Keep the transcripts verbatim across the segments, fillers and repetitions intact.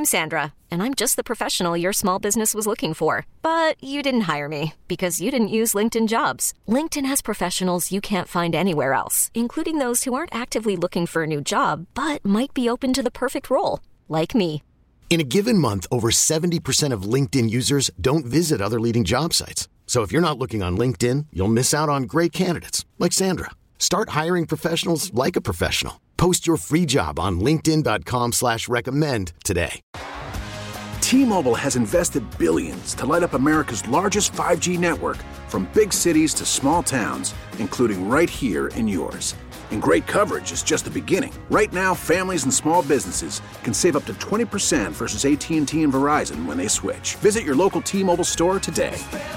I'm Sandra, and I'm just the professional your small business was looking for. But you didn't hire me because you didn't use LinkedIn Jobs. LinkedIn has professionals you can't find anywhere else, including those who aren't actively looking for a new job, but might be open to the perfect role, like me. In a given month, over seventy percent of LinkedIn users don't visit other leading job sites. So if you're not looking on LinkedIn, you'll miss out on great candidates like Sandra. Start hiring professionals like a professional. Post your free job on linkedin dot com slash recommend today. T-Mobile has invested billions to light up America's largest five G network, from big cities to small towns, including right here in yours. And great coverage is just the beginning. Right now, families and small businesses can save up to twenty percent versus A T and T and Verizon when they switch. Visit your local T-Mobile store today.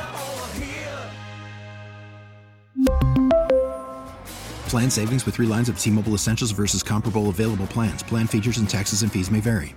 Plan savings with three lines of T-Mobile Essentials versus comparable available plans. Plan features and taxes and fees may vary.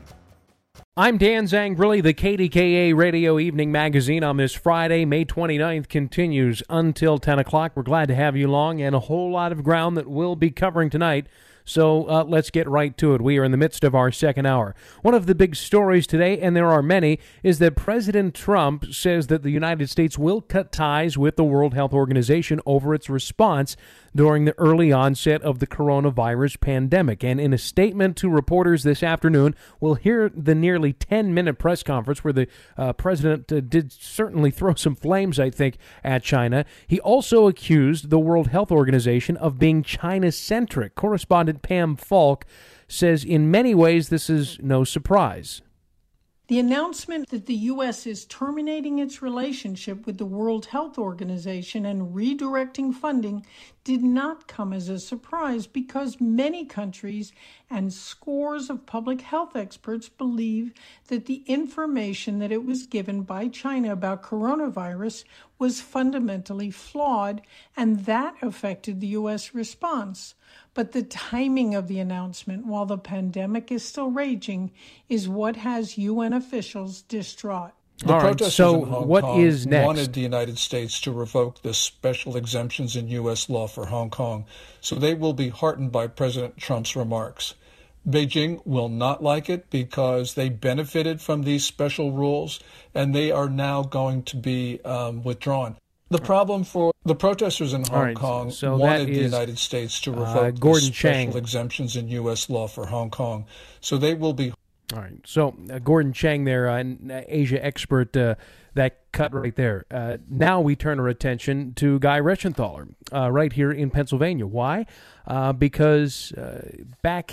I'm Dan Zangrilli. The K D K A Radio Evening Magazine on this Friday, May twenty-ninth, continues until ten o'clock. We're glad to have you along, and a whole lot of ground that we'll be covering tonight. So uh, let's get right to it. We are in the midst of our second hour. One of the big stories today, and there are many, is that President Trump says that the United States will cut ties with the World Health Organization over its response during the early onset of the coronavirus pandemic. And in a statement to reporters this afternoon, we'll hear the nearly ten-minute press conference where the uh, president uh, did certainly throw some flames, I think, at China. He also accused the World Health Organization of being China-centric. Correspondent Pam Falk says in many ways this is no surprise. The announcement that the U S is terminating its relationship with the World Health Organization and redirecting funding did not come as a surprise, because many countries and scores of public health experts believe that the information that it was given by China about coronavirus was fundamentally flawed, and that affected the U S response. But the timing of the announcement, while the pandemic is still raging, is what has U N officials distraught. The All right, protesters so in Hong what Kong is next? wanted the United States to revoke the special exemptions in U S law for Hong Kong, so they will be heartened by President Trump's remarks. Beijing will not like it because they benefited from these special rules, and they are now going to be um, withdrawn. The problem for the protesters in Hong right, Kong so wanted is, the United States to uh, revoke Gordon the special Chang. exemptions in U S law for Hong Kong, so they will be. All right. So uh, Gordon Chang there, uh, an Asia expert, uh, that cut right there. Uh, now we turn our attention to Guy Reschenthaler uh, right here in Pennsylvania. Why? Uh, because uh, back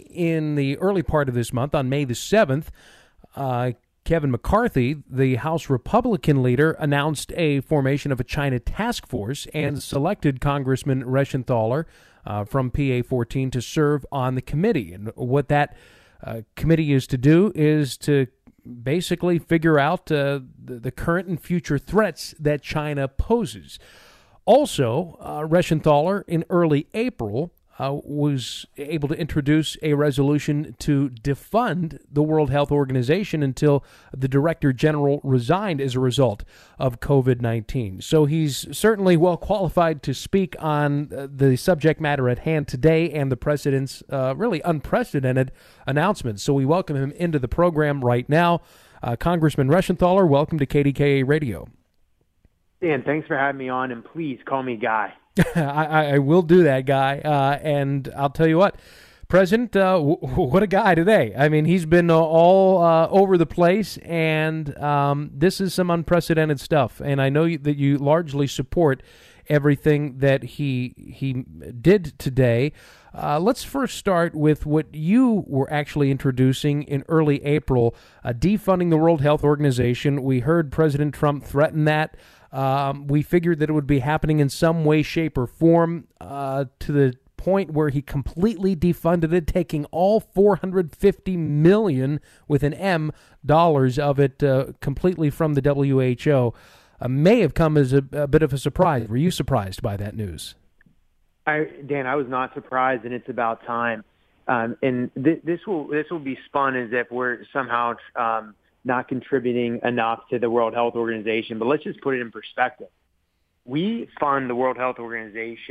in the early part of this month, on May the seventh, uh, Kevin McCarthy, the House Republican leader, announced a formation of a China task force and selected Congressman Reschenthaler uh, from P A fourteen to serve on the committee. And what that Uh, committee is to do is to basically figure out uh, the, the current and future threats that China poses. Also, uh, Reschenthaler in early April uh, was able to introduce a resolution to defund the World Health Organization until the Director General resigned as a result of covid nineteen. So he's certainly well qualified to speak on uh, the subject matter at hand today and the President's uh, really unprecedented announcements. So we welcome him into the program right now. Uh, Congressman Reschenthaler, welcome to K D K A Radio. Dan, thanks for having me on, and please call me Guy. I, I will do that, Guy. Uh, and I'll tell you what, President, uh, w- what a guy today. I mean, he's been uh, all uh, over the place, and um, this is some unprecedented stuff. And I know you, that you largely support everything that he he did today. Uh, let's first start with what you were actually introducing in early April, uh, defunding the World Health Organization. We heard President Trump threaten that. Um, we figured that it would be happening in some way, shape, or form uh, to the point where he completely defunded it, taking all four hundred fifty million with an M dollars of it uh, completely from the W H O. Uh, may have come as a, a bit of a surprise. Were you surprised by that news? I, Dan, I was not surprised, and it's about time. Um, and th- this will this will be spun as if we're somehow um, not contributing enough to the World Health Organization. But let's just put it in perspective. We fund the World Health Organization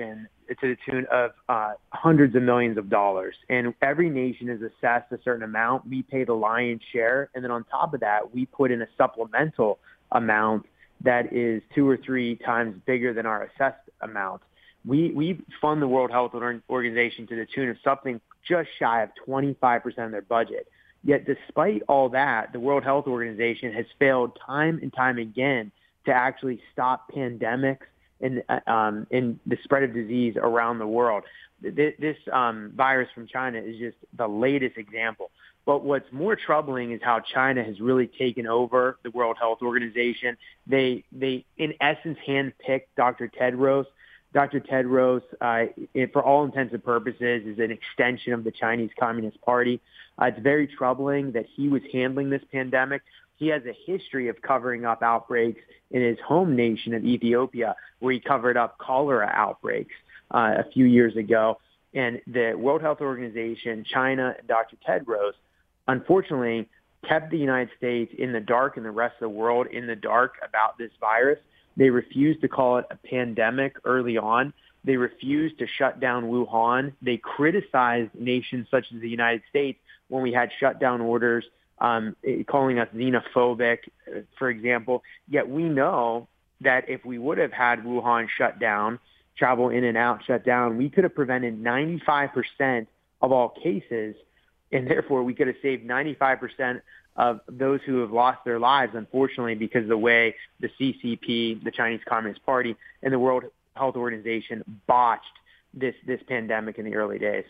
to the tune of uh, hundreds of millions of dollars. And every nation is assessed a certain amount. We pay the lion's share. And then on top of that, we put in a supplemental amount that is two or three times bigger than our assessed amount. We, we fund the World Health Organization to the tune of something just shy of twenty-five percent of their budget. Yet despite all that, the World Health Organization has failed time and time again to actually stop pandemics and, um, and the spread of disease around the world. This, this um, virus from China is just the latest example. But what's more troubling is how China has really taken over the World Health Organization. They, they in essence, handpicked Doctor Tedros. Doctor Tedros, uh, it, for all intents and purposes, is an extension of the Chinese Communist Party. Uh, it's very troubling that he was handling this pandemic. He has a history of covering up outbreaks in his home nation of Ethiopia, where he covered up cholera outbreaks uh, a few years ago. And the World Health Organization, China, and Doctor Tedros, unfortunately, kept the United States in the dark and the rest of the world in the dark about this virus. They refused to call it a pandemic early on. They refused to shut down Wuhan. They criticized nations such as the United States when we had shutdown orders, um, calling us xenophobic, for example. Yet we know that if we would have had Wuhan shut down, travel in and out shut down, we could have prevented ninety-five percent of all cases, and therefore we could have saved ninety-five percent of those who have lost their lives, unfortunately, because of the way the C C P, the Chinese Communist Party, and the World Health Organization botched this this pandemic in the early days.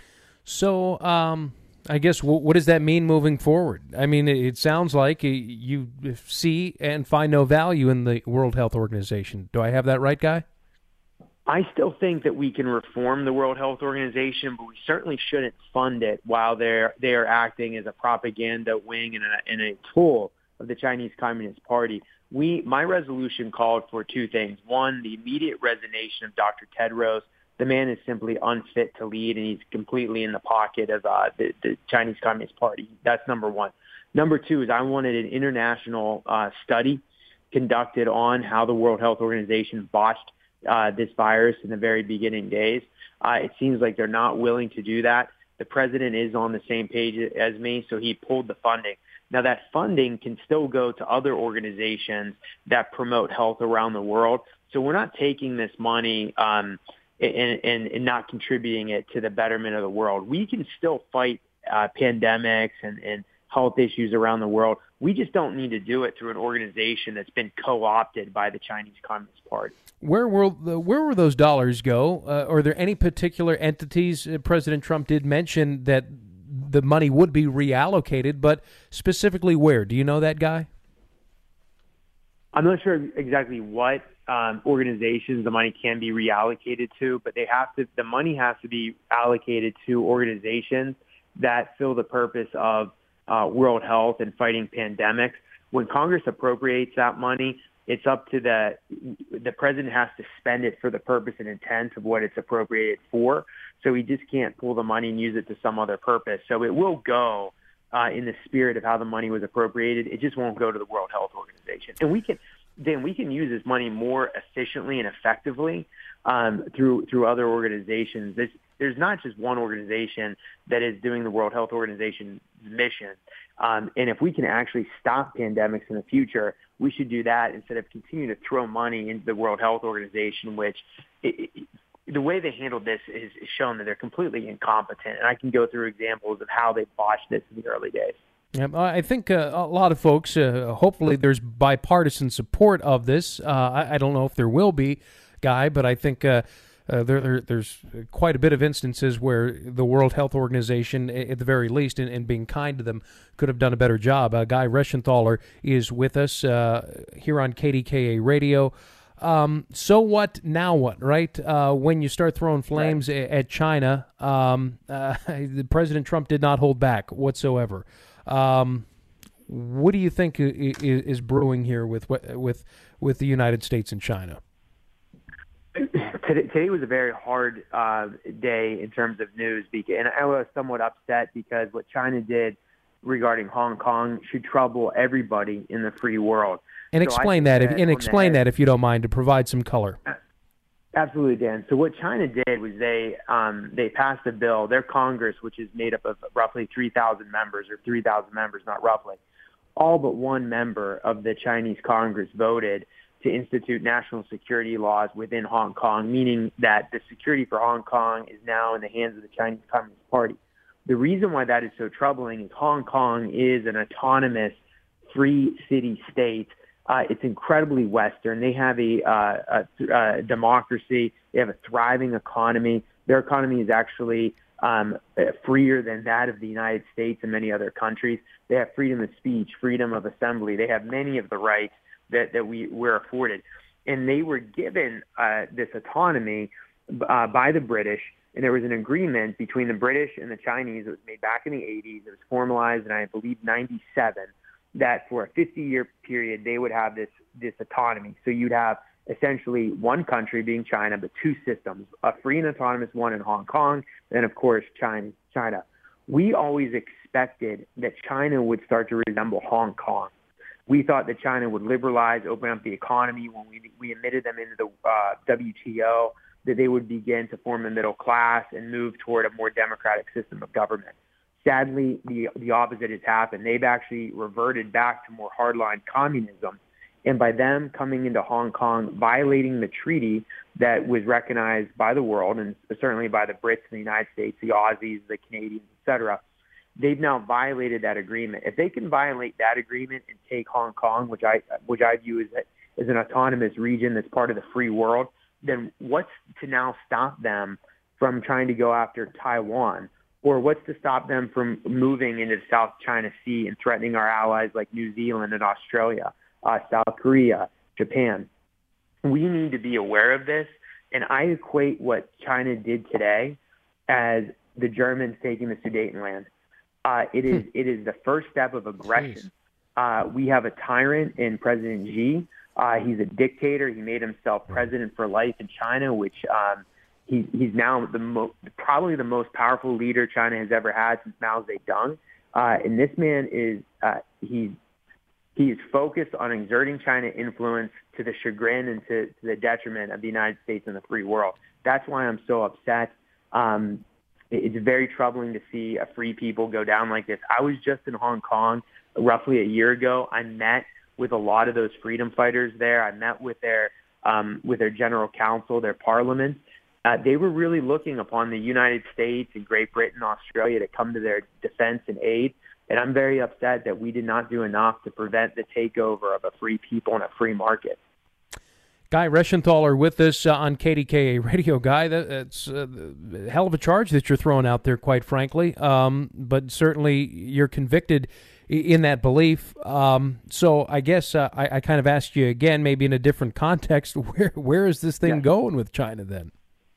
So, um, I guess, w- what does that mean moving forward? I mean, it, it sounds like you see and find no value in the World Health Organization. Do I have that right, Guy? I still think that we can reform the World Health Organization, but we certainly shouldn't fund it while they're they are acting as a propaganda wing and a, and a tool of the Chinese Communist Party. We, my resolution called for two things. One, the immediate resignation of Doctor Tedros. The man is simply unfit to lead, and he's completely in the pocket of uh, the, the Chinese Communist Party. That's number one. Number two is I wanted an international uh, study conducted on how the World Health Organization botched Uh, this virus in the very beginning days. Uh, it seems like they're not willing to do that. The president is on the same page as me, so he pulled the funding. Now, that funding can still go to other organizations that promote health around the world. So we're not taking this money um, and, and, and not contributing it to the betterment of the world. We can still fight uh, pandemics and, and health issues around the world. We just don't need to do it through an organization that's been co-opted by the Chinese Communist Party. Where will the, where will those dollars go? Uh, are there any particular entities? Uh, President Trump did mention that the money would be reallocated, but specifically where? Do you know that, Guy? I'm not sure exactly what um, organizations the money can be reallocated to, but they have to. The money has to be allocated to organizations that fill the purpose of uh, world health and fighting pandemics. When Congress appropriates that money, it's up to the the president has to spend it for the purpose and intent of what it's appropriated for. So he just can't pull the money and use it to some other purpose. So it will go uh, in the spirit of how the money was appropriated. It just won't go to the World Health Organization. And we can then we can use this money more efficiently and effectively um, through through other organizations. This, there's not just one organization that is doing the World Health Organization's mission. Um, and if we can actually stop pandemics in the future, we should do that instead of continuing to throw money into the World Health Organization, which it, it, the way they handled this is, is shown that they're completely incompetent. And I can go through examples of how they botched this in the early days. Yeah, I think uh, a lot of folks, uh, hopefully there's bipartisan support of this. Uh, I, I don't know if there will be, Guy, but I think uh, uh, there, there, there's quite a bit of instances where the World Health Organization, at the very least, in, in being kind to them, could have done a better job. Uh, Guy Reschenthaler is with us uh, here on K D K A Radio. Um, so what, now what, right? Uh, when you start throwing flames right. at China, um, uh, President Trump did not hold back whatsoever. Um, what do you think is, is brewing here with with with the United States and China? Today, today was a very hard uh, day in terms of news, and I was somewhat upset because what China did regarding Hong Kong should trouble everybody in the free world. And so explain that, if, and explain that if you don't mind, to provide some color. Absolutely, Dan. So what China did was they um, they passed a bill. Their Congress, which is made up of roughly three thousand members, or three thousand members, not roughly, all but one member of the Chinese Congress voted to institute national security laws within Hong Kong, meaning that the security for Hong Kong is now in the hands of the Chinese Communist Party. The reason why that is so troubling is Hong Kong is an autonomous free city state. Uh, it's incredibly Western. They have a, uh, a, a democracy. They have a thriving economy. Their economy is actually um, freer than that of the United States and many other countries. They have freedom of speech, freedom of assembly. They have many of the rights that, that we were afforded. And they were given uh, this autonomy uh, by the British. And there was an agreement between the British and the Chinese that was made back in the eighties. It was formalized in, I believe, ninety-seven. That for a fifty-year period, they would have this this autonomy. So you'd have essentially one country being China, but two systems, a free and autonomous one in Hong Kong, and of course, China. China. We always expected that China would start to resemble Hong Kong. We thought that China would liberalize, open up the economy when we, we admitted them into the uh, W T O, that they would begin to form a middle class and move toward a more democratic system of government. Sadly, the the opposite has happened. They've actually reverted back to more hardline communism. And by them coming into Hong Kong, violating the treaty that was recognized by the world, and certainly by the Brits in the United States, the Aussies, the Canadians, et cetera, they've now violated that agreement. If they can violate that agreement and take Hong Kong, which I which I view as, a, as an autonomous region that's part of the free world, then what's to now stop them from trying to go after Taiwan? Or what's to stop them from moving into the South China Sea and threatening our allies like New Zealand and Australia, uh, South Korea, Japan? We need to be aware of this. And I equate what China did today as the Germans taking the Sudetenland. Uh, it is it is the first step of aggression. Uh, we have a tyrant in President Xi. Uh, he's a dictator. He made himself president for life in China, which um, He, he's now the mo- probably the most powerful leader China has ever had since Mao Zedong. Uh, and this man is uh, he he is focused on exerting China influence to the chagrin and to, to the detriment of the United States and the free world. That's why I'm so upset. Um, it's very troubling to see a free people go down like this. I was just in Hong Kong roughly a year ago. I met with a lot of those freedom fighters there. I met with their um, with their general council, their parliament. Uh, they were really looking upon the United States and Great Britain, Australia to come to their defense and aid. And I'm very upset that we did not do enough to prevent the takeover of a free people and a free market. Guy Reschenthaler with us uh, on K D K A Radio. Guy, that, that's uh, a hell of a charge that you're throwing out there, quite frankly. Um, but certainly you're convicted in that belief. Um, so I guess uh, I, I kind of asked you again, maybe in a different context, where where is this thing yeah. going with China then?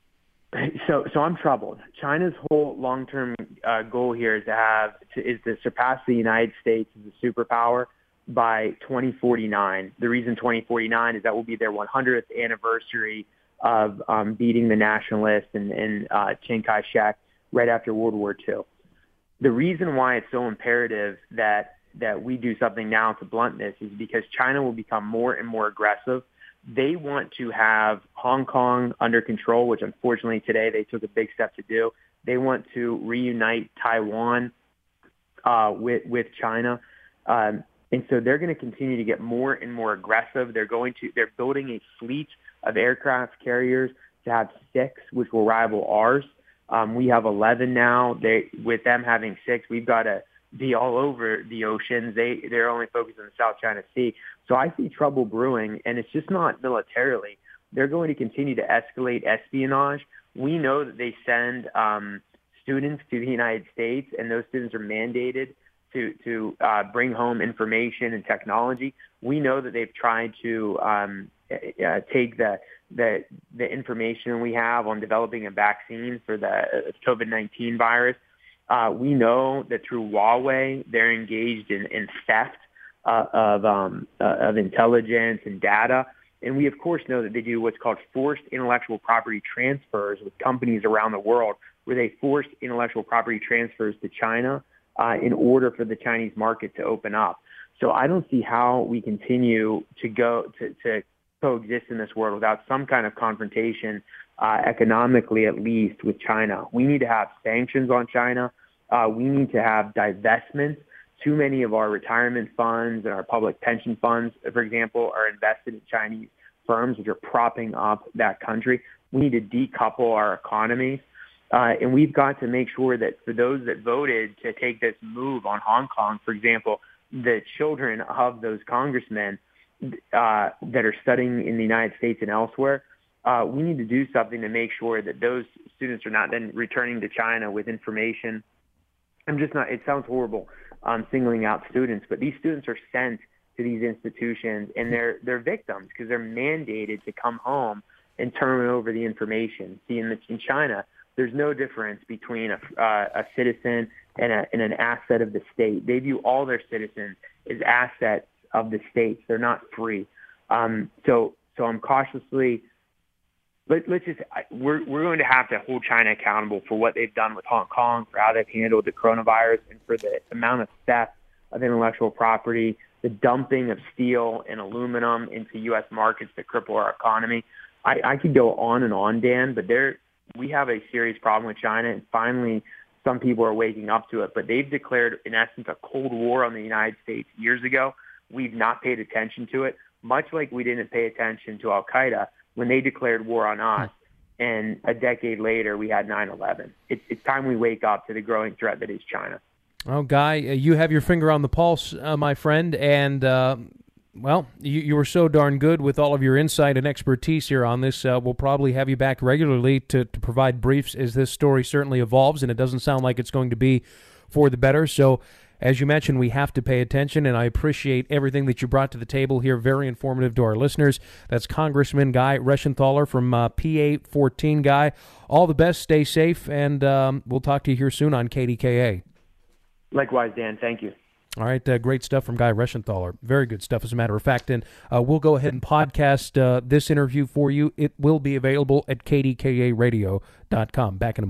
So, so I'm troubled. China's whole long-term uh, goal here is to have to, is to surpass the United States as a superpower by twenty forty-nine. The reason twenty forty-nine is that will be their one hundredth anniversary of um, beating the nationalists and, and uh, Chiang Kai-shek right after World War Two. The reason why it's so imperative that that we do something now to blunt this is because China will become more and more aggressive. They want to have Hong Kong under control, which unfortunately today they took a big step to do. They want to reunite Taiwan uh, with with China, um, and so they're going to continue to get more and more aggressive. They're going to they're building a fleet of aircraft carriers to have six, which will rival ours. Um, we have eleven now. They with them having six, we've got to be all over the oceans. They they're only focused on the South China Sea. So I see trouble brewing, and it's just not militarily. They're going to continue to escalate espionage. We know that they send um, students to the United States, and those students are mandated to to uh, bring home information and technology. We know that they've tried to um, uh, take the the the information we have on developing a vaccine for the COVID nineteen virus. Uh, we know that through Huawei, they're engaged in, in theft uh, of um, uh, of intelligence and data. And we, of course, know that they do what's called forced intellectual property transfers with companies around the world, where they force intellectual property transfers to China uh, in order for the Chinese market to open up. So I don't see how we continue to go to, to coexist in this world without some kind of confrontation, uh, economically at least, with China. We need to have sanctions on China. Uh, we need to have divestments. Too many of our retirement funds and our public pension funds, for example, are invested in Chinese firms, which are propping up that country. We need to decouple our economies. Uh, and we've got to make sure that for those that voted to take this move on Hong Kong, for example, the children of those congressmen uh, that are studying in the United States and elsewhere, uh, we need to do something to make sure that those students are not then returning to China with information. I'm just not, it sounds horrible um, singling out students, but these students are sent to these institutions and they're, they're victims because they're mandated to come home and turn over the information. See, in, the, in China, there's no difference between a, uh, a citizen and, a, and an asset of the state. They view all their citizens as assets of the states. They're not free. Um, so, so I'm cautiously. Let, let's just. We're we're going to have to hold China accountable for what they've done with Hong Kong, for how they've handled the coronavirus, and for the amount of theft of intellectual property, the dumping of steel and aluminum into U S markets that cripple our economy. I, I could go on and on, Dan, but there we have a serious problem with China, and finally some people are waking up to it. But they've declared, in essence, a Cold War on the United States years ago. We've not paid attention to it, much like we didn't pay attention to Al-Qaeda when they declared war on us. And a decade later, we had nine eleven. It's, it's time we wake up to the growing threat that is China. Oh, Guy, you have your finger on the pulse, uh, my friend, and uh, well, you, you were so darn good with all of your insight and expertise here on this. Uh, we'll probably have you back regularly to, to provide briefs as this story certainly evolves, and it doesn't sound like it's going to be for the better. So, as you mentioned, we have to pay attention, and I appreciate everything that you brought to the table here. Very informative to our listeners. That's Congressman Guy Reschenthaler from uh, P A fourteen. Guy, all the best. Stay safe, and um, we'll talk to you here soon on K D K A. Likewise, Dan. Thank you. All right, uh, great stuff from Guy Reschenthaler. Very good stuff, as a matter of fact. And uh, we'll go ahead and podcast uh, this interview for you. It will be available at K D K A radio dot com. Back in a moment.